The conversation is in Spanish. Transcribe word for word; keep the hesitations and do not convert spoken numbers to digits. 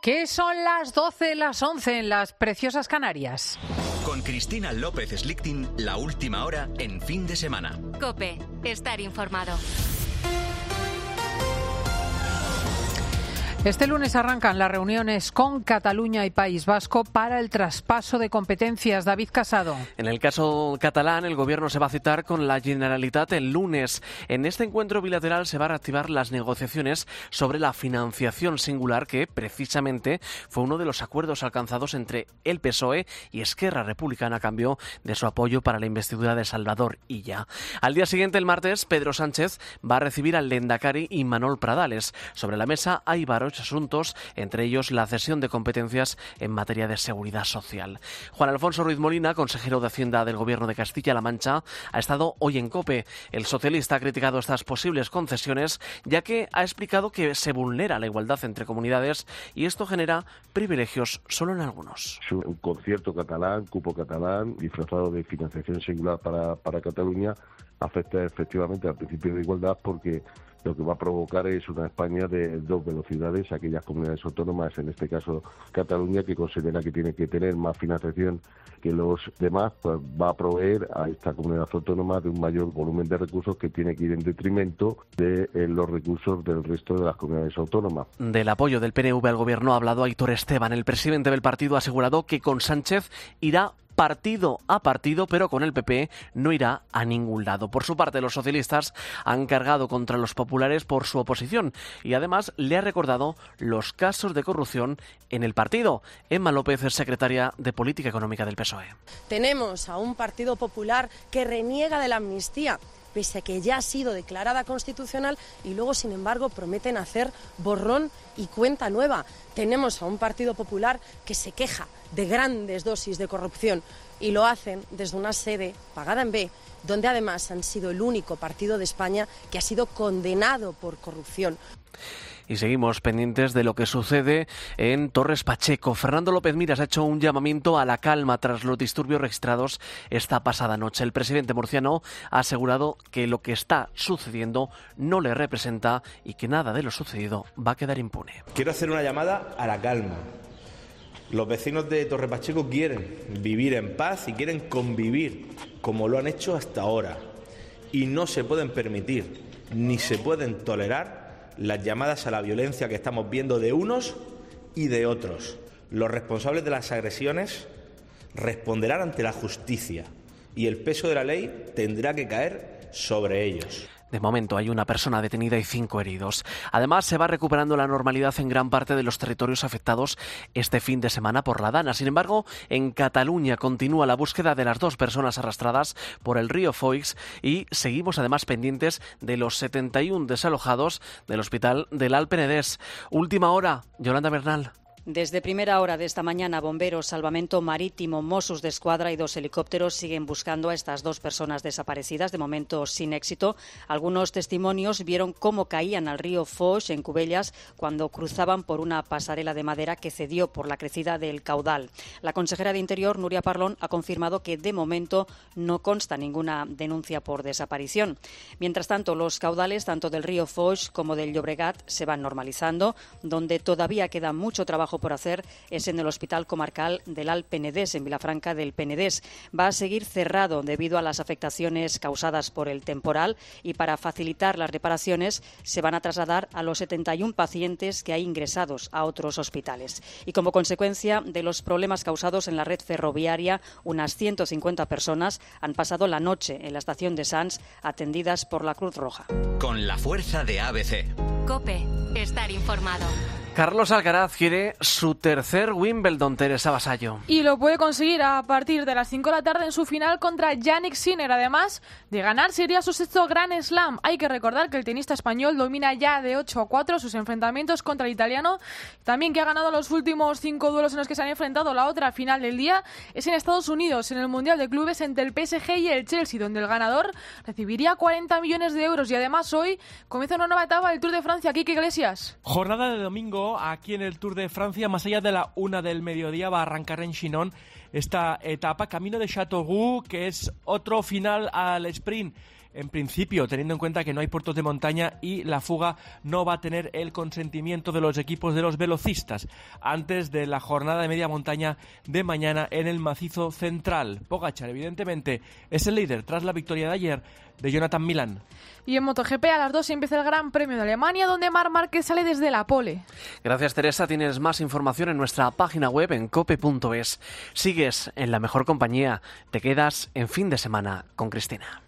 Que son las doce, las once en las preciosas Canarias. Con Cristina López Slichting, la última hora en fin de semana. COPE, estar informado. Este lunes arrancan las reuniones con Cataluña y País Vasco para el traspaso de competencias. David Casado. En el caso catalán, el Gobierno se va a citar con la Generalitat el lunes. En este encuentro bilateral se van a reactivar las negociaciones sobre la financiación singular, que precisamente fue uno de los acuerdos alcanzados entre el P S O E y Esquerra Republicana a cambio de su apoyo para la investidura de Salvador Illa. Al día siguiente, el martes, Pedro Sánchez va a recibir al Lehendakari Imanol Pradales. Sobre la mesa hay varios asuntos, entre ellos la cesión de competencias en materia de seguridad social. Juan Alfonso Ruiz Molina, consejero de Hacienda del Gobierno de Castilla-La Mancha, ha estado hoy en COPE. El socialista ha criticado estas posibles concesiones, ya que ha explicado que se vulnera la igualdad entre comunidades y esto genera privilegios solo en algunos. Un concierto catalán, cupo catalán, disfrazado de financiación singular para, para Cataluña, afecta efectivamente al principio de igualdad, porque lo que va a provocar es una España de dos velocidades. Aquellas comunidades autónomas, en este caso Cataluña, que considera que tiene que tener más financiación que los demás, pues va a proveer a esta comunidad autónoma de un mayor volumen de recursos que tiene que ir en detrimento de eh, los recursos del resto de las comunidades autónomas. Del apoyo del P N V al Gobierno ha hablado Aitor Esteban. El presidente del partido ha asegurado que con Sánchez irá partido a partido, pero con el P P no irá a ningún lado. Por su parte, los socialistas han cargado contra los populares por su oposición y además le ha recordado los casos de corrupción en el partido. Emma López es secretaria de Política Económica del P S O E. Tenemos a un Partido Popular que reniega de la amnistía, pese a que ya ha sido declarada constitucional, y luego, sin embargo, prometen hacer borrón y cuenta nueva. Tenemos a un Partido Popular que se queja de grandes dosis de corrupción y lo hacen desde una sede pagada en B, donde además han sido el único partido de España que ha sido condenado por corrupción. Y seguimos pendientes de lo que sucede en Torres Pacheco. Fernando López Miras ha hecho un llamamiento a la calma tras los disturbios registrados esta pasada noche. El presidente murciano ha asegurado que lo que está sucediendo no le representa y que nada de lo sucedido va a quedar impune. Quiero hacer una llamada a la calma. Los vecinos de Torres Pacheco quieren vivir en paz y quieren convivir como lo han hecho hasta ahora. Y no se pueden permitir ni se pueden tolerar las llamadas a la violencia que estamos viendo de unos y de otros. Los responsables de las agresiones responderán ante la justicia y el peso de la ley tendrá que caer sobre ellos. De momento hay una persona detenida y cinco heridos. Además, se va recuperando la normalidad en gran parte de los territorios afectados este fin de semana por la Dana. Sin embargo, en Cataluña continúa la búsqueda de las dos personas arrastradas por el río Foix y seguimos además pendientes de los setenta y uno desalojados del hospital del Alt Penedès. Última hora, Yolanda Bernal. Desde primera hora de esta mañana, bomberos, salvamento marítimo, Mossos d'Esquadra y dos helicópteros siguen buscando a estas dos personas desaparecidas, de momento sin éxito. Algunos testimonios vieron cómo caían al río Foix, en Cubellas, cuando cruzaban por una pasarela de madera que cedió por la crecida del caudal. La consejera de Interior, Núria Parlon, ha confirmado que de momento no consta ninguna denuncia por desaparición. Mientras tanto, los caudales tanto del río Foix como del Llobregat se van normalizando. Donde todavía queda mucho trabajo por hacer es en el Hospital Comarcal del Alt Penedès, en Vilafranca del Penedès. Va a seguir cerrado debido a las afectaciones causadas por el temporal y para facilitar las reparaciones se van a trasladar a los setenta y uno pacientes que hay ingresados a otros hospitales. Y como consecuencia de los problemas causados en la red ferroviaria, unas ciento cincuenta personas han pasado la noche en la estación de Sants atendidas por la Cruz Roja. Con la fuerza de A B C. COPE, estar informado. Carlos Alcaraz quiere su tercer Wimbledon, Teresa Vasallo. Y lo puede conseguir a partir de las cinco de la tarde en su final contra Jannik Sinner. Además de ganar, sería su sexto Grand Slam. Hay que recordar que el tenista español domina ya de ocho a cuatro sus enfrentamientos contra el italiano. También que ha ganado los últimos cinco duelos en los que se han enfrentado. La otra final del día es en Estados Unidos, en el Mundial de Clubes entre el P S G y el Chelsea, donde el ganador recibiría cuarenta millones de euros. Y además hoy comienza una nueva etapa del Tour de Francia. Quique Iglesias. Jornada de domingo aquí en el Tour de Francia, más allá de la una del mediodía, va a arrancar en Chinon esta etapa, camino de Châteauroux, que es otro final al sprint en principio, teniendo en cuenta que no hay puertos de montaña y la fuga no va a tener el consentimiento de los equipos de los velocistas antes de la jornada de media montaña de mañana en el macizo central. Pogačar, evidentemente, es el líder tras la victoria de ayer de Jonathan Milán. Y en MotoGP a las dos empieza el Gran Premio de Alemania, donde Marc Márquez sale desde la pole. Gracias, Teresa. Tienes más información en nuestra página web en cope punto es. Sigues en la mejor compañía. Te quedas en Fin de Semana con Cristina.